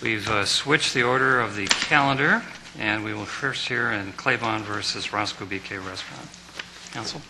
We've switched the order of the calendar, and we will first hear in Claiborne versus Roscoe BK Restaurant. Counsel?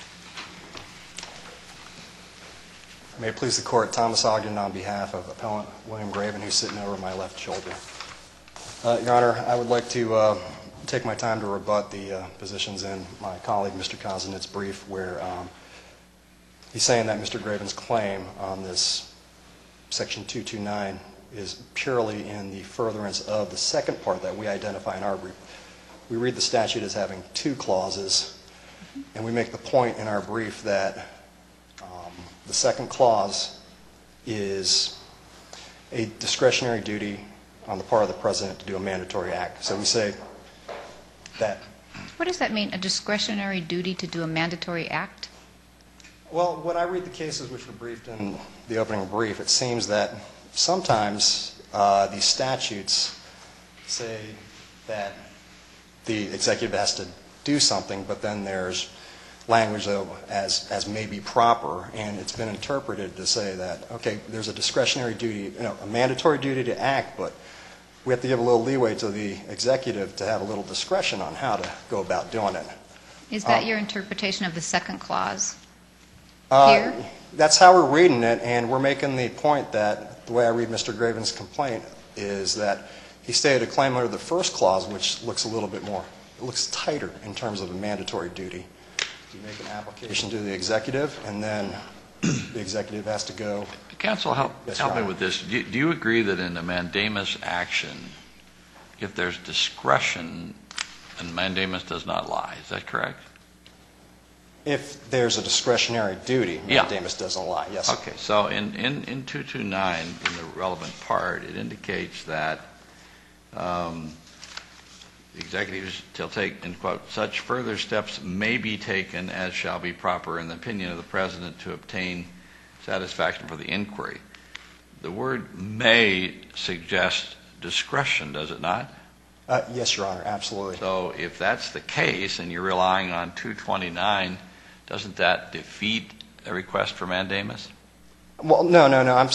May it please the Court, Thomas Ogden on behalf of Appellant William Graven, who's sitting over my left shoulder. Your Honor, I would like to take my time to rebut the positions in my colleague, Mr. Kozinet's brief, where he's saying that Mr. Graven's claim on this Section 229 is purely in the furtherance of the second part that we identify in our brief. We read the statute as having two clauses, and we make the point in our brief that the second clause is a discretionary duty on the part of the President to do a mandatory act. So we say that... What does that mean, a discretionary duty to do a mandatory act? Well, when I read the cases which were briefed in the opening brief, it seems that sometimes these statutes say that the executive has to do something, but then there's language, though, as may be proper, and it's been interpreted to say that, okay, there's a discretionary duty, a mandatory duty to act, but we have to give a little leeway to the executive to have a little discretion on how to go about doing it. Is that your interpretation of the second clause here? That's how we're reading it, and we're making the point that the way I read Mr. Graven's complaint is that he stated a claim under the first clause, which looks a little bit more, it looks tighter in terms of a mandatory duty. You make an application to the executive, and then the executive has to go. Counsel, help me with this. Do you agree that in a mandamus action, if there's discretion, and mandamus does not lie, is that correct? If there's a discretionary duty, mandamus doesn't lie, yes. Okay, so in 229, in the relevant part, it indicates that the executives shall take, in quote, such further steps may be taken as shall be proper in the opinion of the President to obtain satisfaction for the inquiry. The word may suggest discretion, does it not? Yes, Your Honor, absolutely. So if that's the case and you're relying on 229, doesn't that defeat a request for mandamus? Well, no.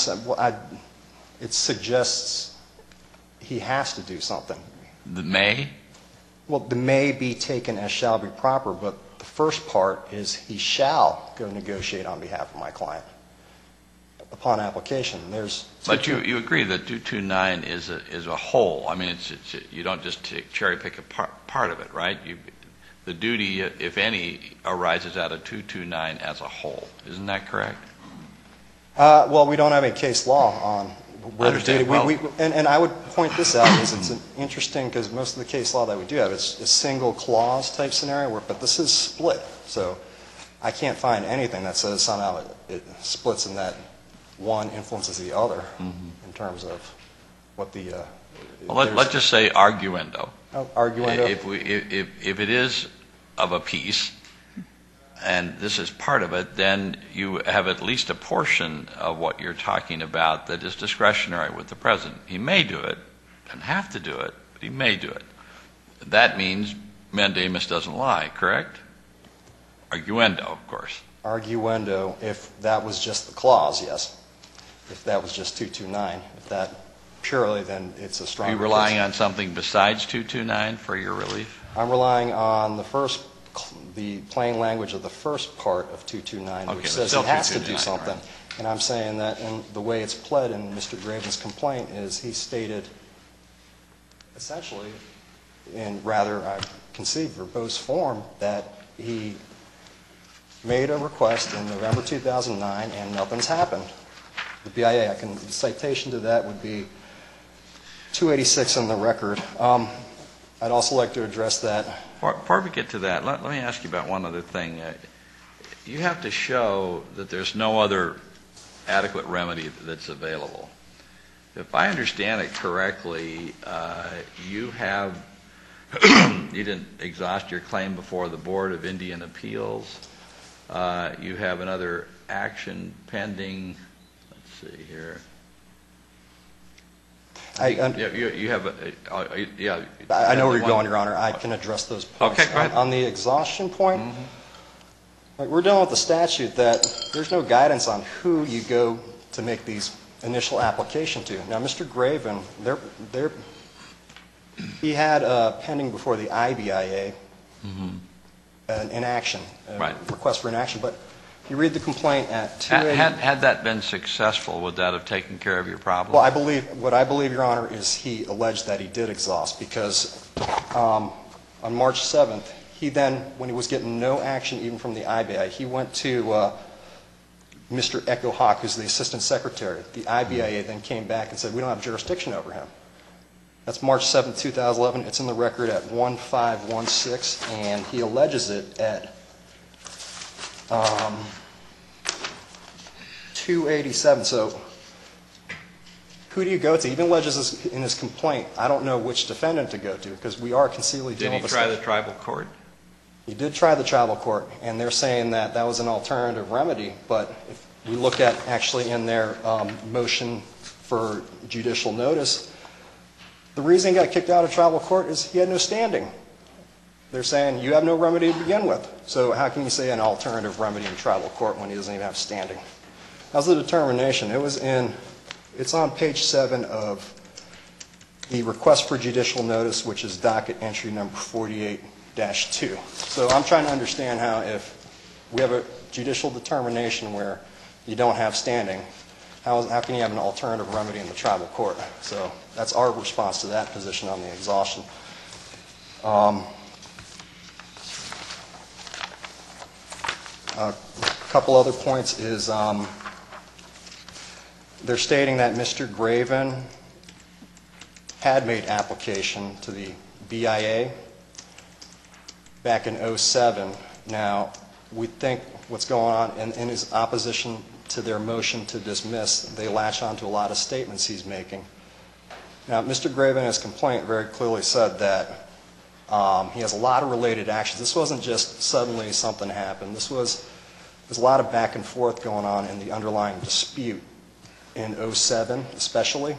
It suggests he has to do something. The may? Well, the may be taken as shall be proper, but the first part is he shall go negotiate on behalf of my client upon application. But you agree that 229 is a whole. I mean, you don't just cherry pick a part of it, right? The duty, if any, arises out of 229 as a whole. Isn't that correct? Well, we don't have any case law on where the duty. Well, and I would point this out as it's interesting because most of the case law that we do have is a single clause type scenario, but this is split. So I can't find anything that says somehow it splits in that one influences the other in terms of what the... well, let's just say arguendo. Oh, arguendo. If it is of a piece, and this is part of it, then you have at least a portion of what you're talking about that is discretionary with the President. He may do it, doesn't have to do it, but he may do it. That means mandamus doesn't lie, correct? Arguendo, of course. Arguendo, if that was just the clause, yes. If that was just 229, if that purely, then it's a strong... Are you relying on something besides 229 for your relief? I'm relying on the plain language of the first part of 229, which says he has to do something. Right. And I'm saying that in the way it's pled in Mr. Graven's complaint is he stated essentially, in rather I concede verbose form, that he made a request in November 2009 and nothing's happened. The BIA, the citation to that would be 286 in the record. I'd also like to address that. Before we get to that, let me ask you about one other thing. You have to show that there's no other adequate remedy that's available. If I understand it correctly, you didn't exhaust your claim before the Board of Indian Appeals. You have another action pending. Let's see here. I know where you're going, Your Honor. I can address those points. Okay, go ahead. On the exhaustion point, we're dealing with the statute that there's no guidance on who you go to make these initial application to. Now, Mr. Graven, he had pending before the IBIA an inaction, Right. request for inaction, but you read the complaint at 280. Had that been successful, would that have taken care of your problem? Well, what I believe, Your Honor, is he alleged that he did exhaust because on March 7th, he then, when he was getting no action even from the IBIA, he went to Mr. Echo Hawk, who's the assistant secretary. The IBIA then came back and said, we don't have jurisdiction over him. That's March 7th, 2011. It's in the record at 1516, and he alleges it at 287. So who do you go to? He even alleges this in his complaint. I don't know which defendant to go to because we are concealedly Did dealing he with try the tribal court? He did try the tribal court, and they're saying that that was an alternative remedy. But if we look at actually in their motion for judicial notice, the reason he got kicked out of tribal court is he had no standing. They're saying you have no remedy to begin with. So how can you say an alternative remedy in tribal court when he doesn't even have standing? How's the determination? It's on page 7 of the request for judicial notice, which is docket entry number 48-2. So I'm trying to understand how if we have a judicial determination where you don't have standing, how can you have an alternative remedy in the tribal court? So that's our response to that position on the exhaustion. A couple other points is they're stating that Mr. Graven had made application to the BIA back in 2007. Now, we think what's going on in his opposition to their motion to dismiss, they latch on to a lot of statements he's making. Now, Mr. Graven in his complaint very clearly said that he has a lot of related actions. This wasn't just suddenly something happened. There's a lot of back and forth going on in the underlying dispute in 2007 especially.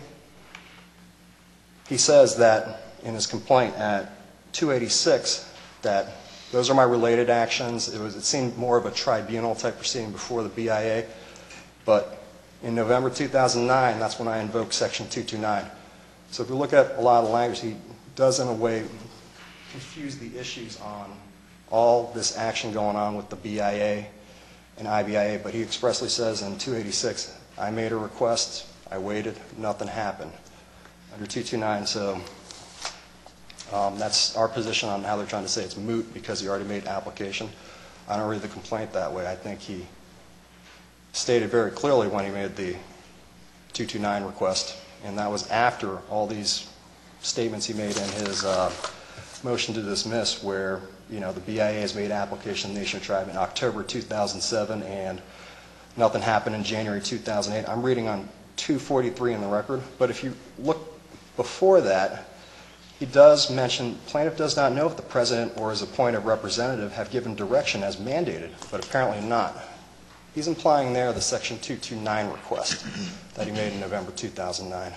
He says that in his complaint at 286 that those are my related actions. It seemed more of a tribunal type proceeding before the BIA. But in November 2009, that's when I invoked Section 229. So if you look at a lot of the language, he does in a way confuse the issues on all this action going on with the BIA and IBIA. But he expressly says in 286, I made a request, I waited, nothing happened under 229. So that's our position on how they're trying to say it's moot because he already made application. I don't read the complaint that way. I think he stated very clearly when he made the 229 request, and that was after all these statements he made in his motion to dismiss where, the BIA has made application to the Nation of Tribe in October 2007 and nothing happened in January 2008. I'm reading on 243 in the record, but if you look before that, he does mention, plaintiff does not know if the president or his appointed representative have given direction as mandated, but apparently not. He's implying there the Section 229 request that he made in November 2009.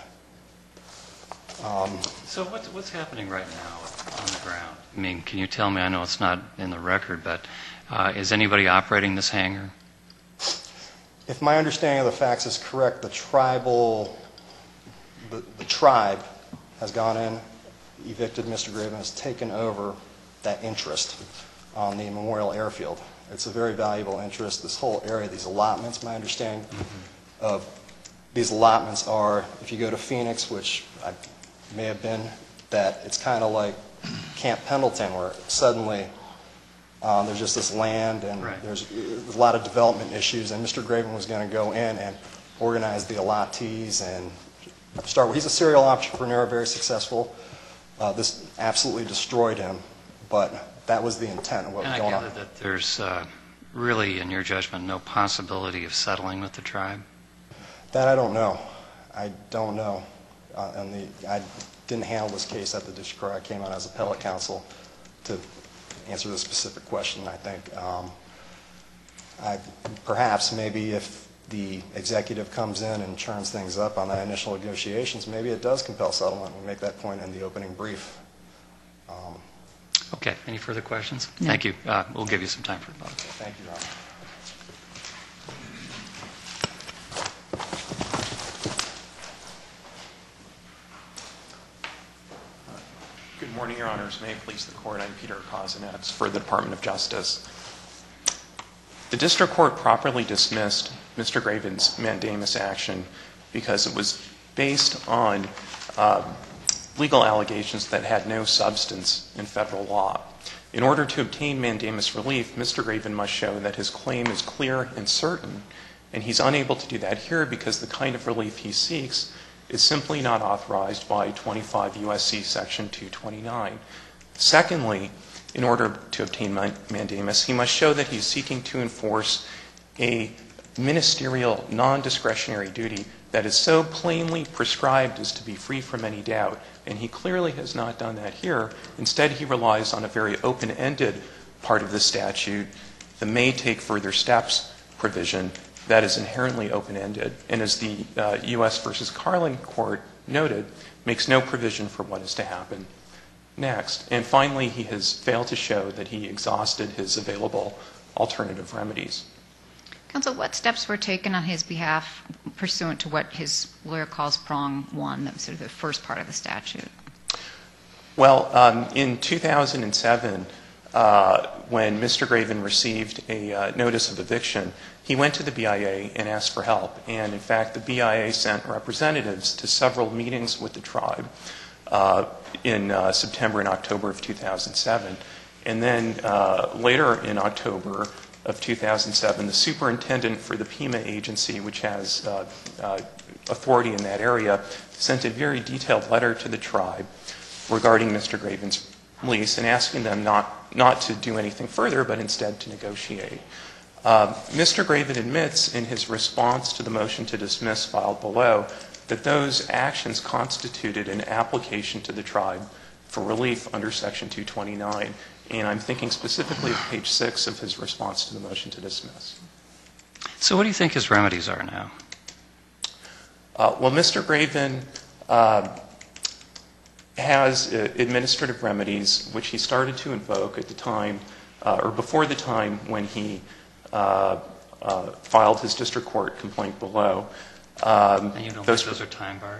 So what's happening right now on the ground? I mean, can you tell me, I know it's not in the record, but is anybody operating this hangar? If my understanding of the facts is correct, the tribe has gone in, evicted Mr. Graven, has taken over that interest on the Memorial Airfield. It's a very valuable interest. This whole area, these allotments, my understanding of these allotments are, if you go to Phoenix, which I may have been, that it's kind of like Camp Pendleton where suddenly there's just this land and there's a lot of development issues, and Mr. Graven was going to go in and organize the allottees and start. He's a serial entrepreneur, very successful. This absolutely destroyed him, but that was the intent of what was going on. And I gather that there's really, in your judgment, no possibility of settling with the tribe? That I don't know. I don't know. I didn't handle this case at the district court. I came out as appellate counsel to answer the specific question, I think. Perhaps maybe if the executive comes in and churns things up on that initial negotiations, maybe it does compel settlement. We make that point in the opening brief. Okay. Any further questions? No. Thank you. We'll give you some time for thought. Thank you, Your Honor. morning, Your Honors. May it please the Court, I'm Peter Kozinets for the Department of Justice. The District Court properly dismissed Mr. Graven's mandamus action because it was based on legal allegations that had no substance in federal law. In order to obtain mandamus relief, Mr. Graven must show that his claim is clear and certain, and he's unable to do that here because the kind of relief he seeks is simply not authorized by 25 U.S.C. Section 229. Secondly, in order to obtain mandamus, he must show that he's seeking to enforce a ministerial, non-discretionary duty that is so plainly prescribed as to be free from any doubt, and he clearly has not done that here. Instead, he relies on a very open-ended part of the statute, the may take further steps provision, that is inherently open-ended, and as the U.S. v. Carlin Court noted, makes no provision for what is to happen next. And finally, he has failed to show that he exhausted his available alternative remedies. Counsel, what steps were taken on his behalf pursuant to what his lawyer calls prong one, that was sort of the first part of the statute? Well, in 2007, when Mr. Graven received a notice of eviction, he went to the BIA and asked for help. And in fact, the BIA sent representatives to several meetings with the tribe in September and October of 2007. And then later in October of 2007, the superintendent for the Pima agency, which has authority in that area, sent a very detailed letter to the tribe regarding Mr. Graven's release and asking them not to do anything further, but instead to negotiate. Mr. Graven admits in his response to the motion to dismiss filed below that those actions constituted an application to the tribe for relief under Section 229. And I'm thinking specifically of page 6 of his response to the motion to dismiss. So what do you think his remedies are now? Well, Mr. Graven has administrative remedies, which he started to invoke at the time, or before the time when he filed his district court complaint below. And you don't think those are time barred?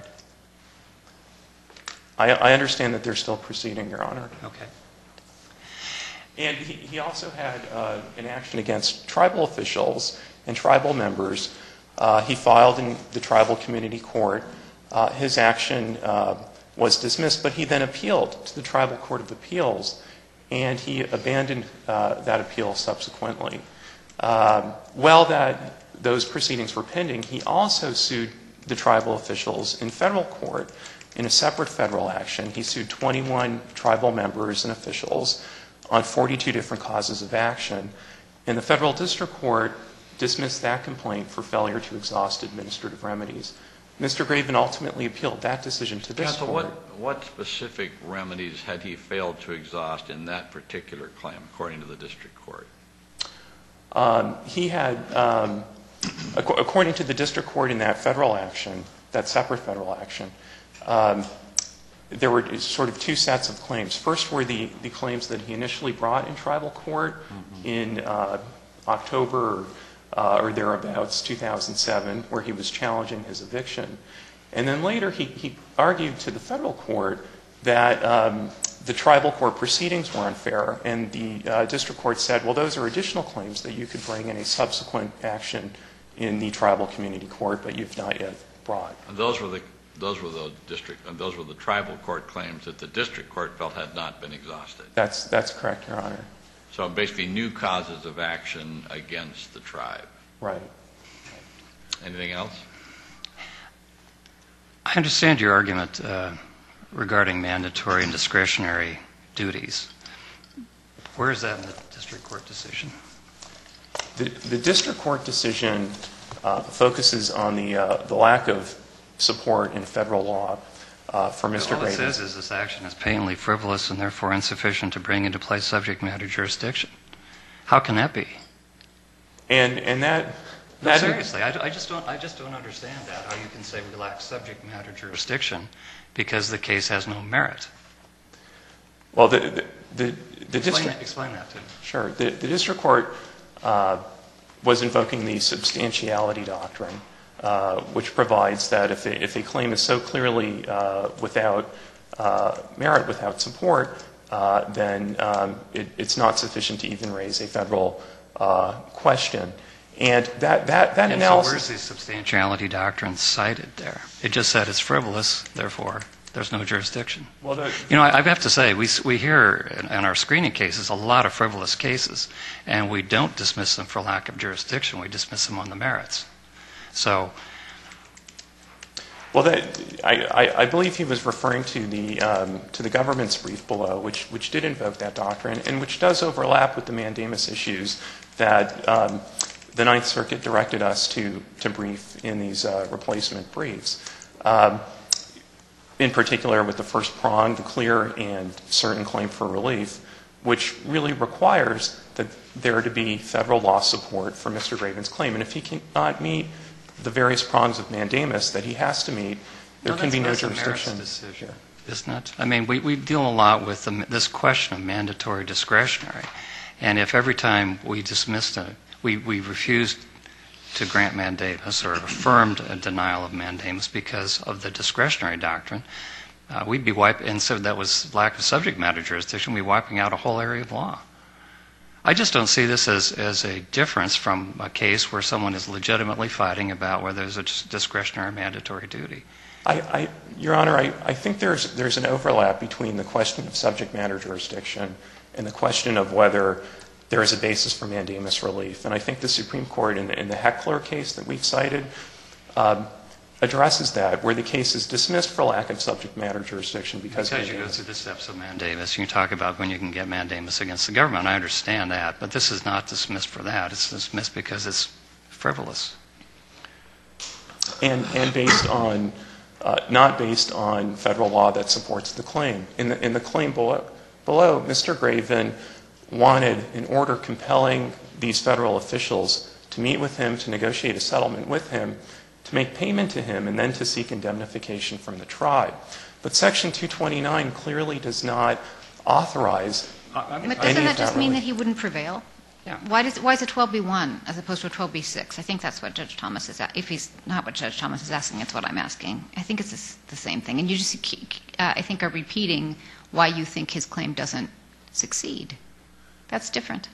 I understand that they're still proceeding, Your Honor. Okay. And he also had an action against tribal officials and tribal members. He filed in the tribal community court. His action was dismissed, but he then appealed to the Tribal Court of Appeals, and he abandoned that appeal subsequently. While those proceedings were pending, he also sued the tribal officials in federal court in a separate federal action. He sued 21 tribal members and officials on 42 different causes of action. And the federal district court dismissed that complaint for failure to exhaust administrative remedies. Mr. Graven ultimately appealed that decision to this Counsel, court. what specific remedies had he failed to exhaust in that particular claim, according to the district court? He had, according to the district court in that federal action, that separate federal action, there were sort of two sets of claims. First were the claims that he initially brought in tribal court in October or thereabouts, 2007, where he was challenging his eviction. And then later he argued to the federal court that the tribal court proceedings were unfair, and the district court said, well, those are additional claims that you could bring in a subsequent action in the tribal community court, but you've not yet brought. And those were the tribal court claims that the district court felt had not been exhausted. That's correct, Your Honor. So basically new causes of action against the tribe. Right. Anything else? I understand your argument regarding mandatory and discretionary duties. Where is that in the district court decision? The district court decision focuses on the lack of support in federal law for Mr. Graven. All it says is this action is patently frivolous and therefore insufficient to bring into play subject matter jurisdiction. How can that be? And that No, seriously, I just don't understand that, how you can say we lack subject matter jurisdiction because the case has no merit. Well, the district... Explain that to me. Sure. The district court was invoking the substantiality doctrine, which provides that if a claim is so clearly without merit, without support, then it's not sufficient to even raise a federal question. And that analysis... So where's the substantiality doctrine cited there? It just said it's frivolous, therefore there's no jurisdiction. Well, I have to say, we hear in our screening cases a lot of frivolous cases, and we don't dismiss them for lack of jurisdiction. We dismiss them on the merits. So... Well, I believe he was referring to the government's brief below, which did invoke that doctrine, and which does overlap with the mandamus issues that the Ninth Circuit directed us to brief in these replacement briefs. In particular, with the first prong, the clear and certain claim for relief, which really requires that there to be federal law support for Mr. Graven's claim. And if he cannot meet the various prongs of mandamus that he has to meet, there can be no jurisdiction. That's a merits decision, isn't it? I mean, we deal a lot with this question of mandatory discretionary. And if every time we dismissed we refused to grant mandamus or affirmed a denial of mandamus because of the discretionary doctrine, we'd be wiping, and so that was lack of subject matter jurisdiction, we'd be wiping out a whole area of law. I just don't see this as a difference from a case where someone is legitimately fighting about whether there's a discretionary or mandatory duty. Your Honor, I think there's an overlap between the question of subject matter jurisdiction and the question of whether there is a basis for mandamus relief. And I think the Supreme Court in the Heckler case that we've cited addresses that, where the case is dismissed for lack of subject matter jurisdiction because you go through the steps of mandamus. You talk about when you can get mandamus against the government. I understand that. But this is not dismissed for that. It's dismissed because it's frivolous. And based on, not based on federal law that supports the claim. In the claim below, Mr. Graven wanted an order compelling these federal officials to meet with him, to negotiate a settlement with him, to make payment to him, and then to seek indemnification from the tribe. But Section 229 clearly does not authorize But any doesn't of that just mean relief. that he wouldn't prevail? Yeah. Why is it 12b-1 as opposed to a 12b-6? I think that's what Judge Thomas is asking. If he's not what Judge Thomas is asking, it's what I'm asking. I think it's the same thing. And you just, I think, are repeating why you think his claim doesn't succeed. That's different.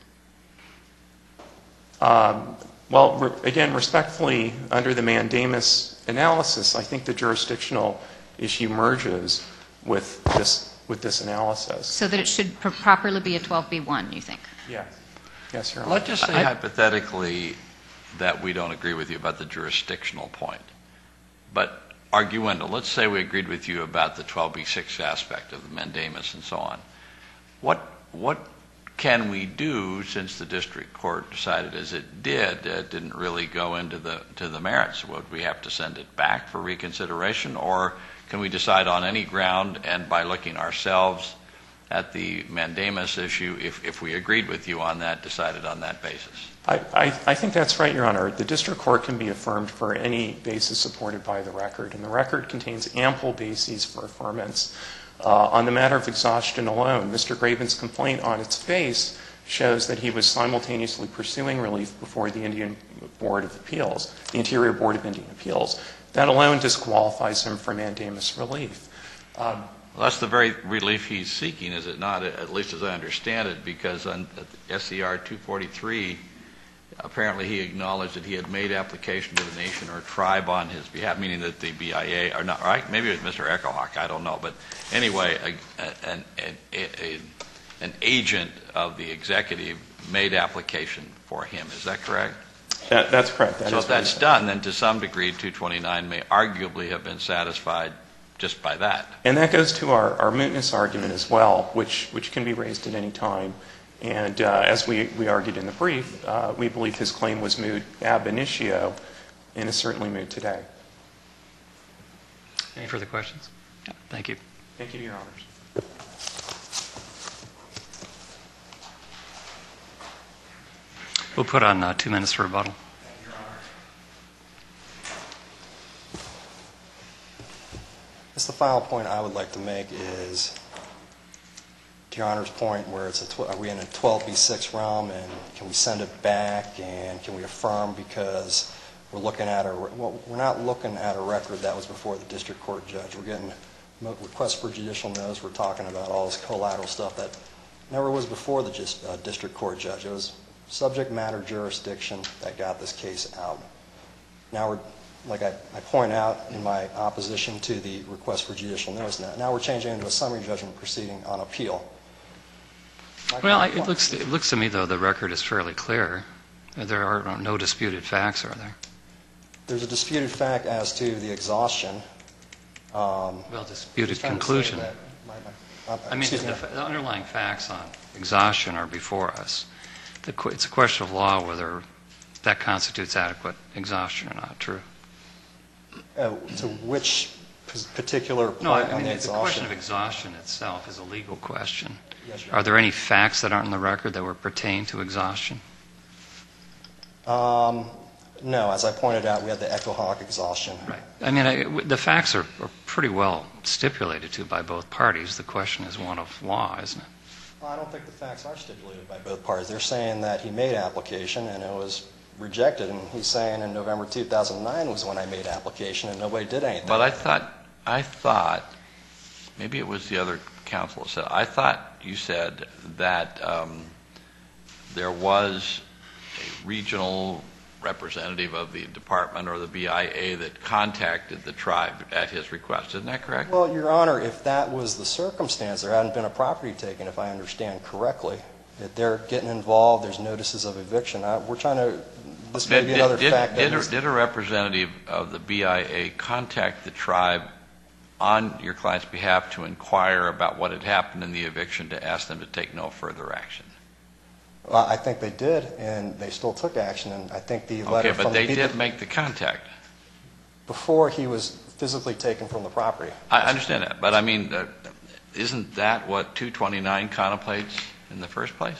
Well, again, respectfully, under the mandamus analysis, I think the jurisdictional issue merges with this analysis. So that it should properly be a 12b-1, you think? Yes. Yes, Your Honor. Let's just say hypothetically that we don't agree with you about the jurisdictional point. But arguendo, let's say we agreed with you about the 12b-6 aspect of the mandamus and so on. What can we do, since the district court decided as it did, it didn't really go into the merits? Would we have to send it back for reconsideration, or can we decide on any ground and by looking ourselves at the mandamus issue, if we agreed with you on that, decided on that basis? I think that's right, Your Honor. The district court can be affirmed for any basis supported by the record, and the record contains ample bases for affirmance. On the matter of exhaustion alone, Mr. Graven's complaint on its face shows that he was simultaneously pursuing relief before the Indian Board of Appeals, the Interior Board of Indian Appeals. That alone disqualifies him for mandamus relief. Well, that's the very relief he's seeking, is it not, at least as I understand it, because on SCR 243, apparently he acknowledged that he had made application to the nation or tribe on his behalf, meaning that the BIA, or not, right? Maybe it was Mr. Echohawk, I don't know. But anyway, an agent of the executive made application for him. Is that correct? That's correct. So if that's done, then to some degree 229 may arguably have been satisfied just by that. And that goes to our mootness argument as well, which can be raised at any time. And as we argued in the brief, we believe his claim was moot ab initio and is certainly moot today. Any further questions? Yeah, thank you. Thank you, Your Honors. We'll put on 2 minutes for rebuttal. The final point I would like to make is, to Your Honor's point, where it's are we in a 12b-6 realm, and can we send it back, and can we affirm because we're looking at we're not looking at a record that was before the district court judge. We're getting request for judicial notice, we're talking about all this collateral stuff that never was before the district court judge. It was subject matter jurisdiction that got this case out. Now we're, like I point out in my opposition to the request for judicial notice, now we're changing into a summary judgment proceeding on appeal. Well, it looks to me, though, the record is fairly clear. There are no disputed facts, are there? There's a disputed fact as to the exhaustion. Well, disputed conclusion. I mean, the underlying facts on exhaustion are before us. It's a question of law whether that constitutes adequate exhaustion or not. True. To which particular point No, I on mean, the the exhaustion? question of exhaustion itself is a legal question. Yes, Your Are there any facts that aren't in the record that would pertain to exhaustion? No, as I pointed out, we had the Echo Hawk exhaustion. Right. I mean, the facts are pretty well stipulated to by both parties. The question is one of law, isn't it? Well, I don't think the facts are stipulated by both parties. They're saying that he made application and it was rejected, and he's saying in November 2009 was when I made application and nobody did anything. But I thought, maybe it was the other counsel that said, I thought you said that there was a regional representative of the department or the BIA that contacted the tribe at his request. Isn't that correct? Well, Your Honor, if that was the circumstance, there hadn't been a property taken, if I understand correctly. That they're getting involved, there's notices of eviction. We're trying to, this may be another fact. Did a representative of the BIA contact the tribe on your client's behalf to inquire about what had happened in the eviction to ask them to take no further action? Well, I think they did, and they still took action, and I think the letter Okay, but from they the people did make the contact. before he was physically taken from the property. I understand that, but I mean, isn't that what 229 contemplates in the first place?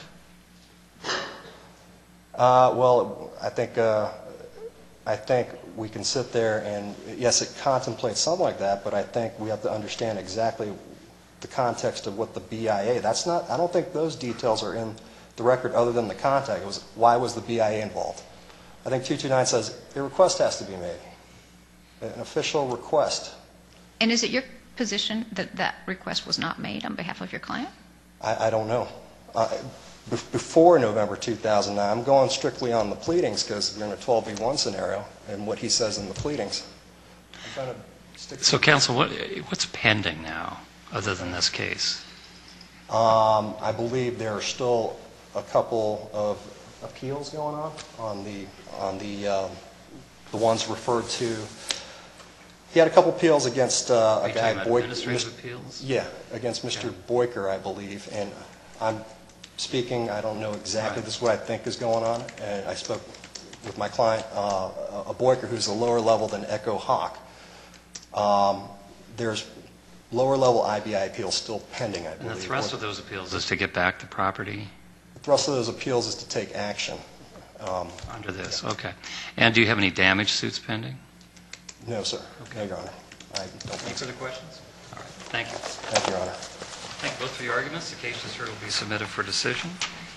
Well, I think we can sit there and, yes, it contemplates something like that, but I think we have to understand exactly the context of what the BIA, that's not, I don't think those details are in the record other than the contact. It was, why was the BIA involved? I think 229 says a request has to be made, an official request. And is it your position that that request was not made on behalf of your client? I don't know. Before November 2009, I'm going strictly on the pleadings because we're in a 12B1 scenario and what he says in the pleadings. I'm trying to stick to So, counsel, what's pending now other than this case? I believe there are still a couple of appeals going on the ones referred to. He had a couple appeals against a guy, Administrative appeals? Yeah, against Mr. Boyker, I believe. And I'm speaking, I don't know exactly, Right. this is what I think is going on. And I spoke with my client, a Boyker who's a lower level than Echo Hawk. There's lower level IBI appeals still pending, I And believe. the thrust of those appeals is to get back the property The thrust of those appeals is to take action. under this. Okay. And do you have any damage suits pending? No, sir. No, Your Honor. I don't think Any so. further questions? All right. Thank you. Thank you, Your Honor. Thank you both for your arguments. The case is heard will be submitted for decision.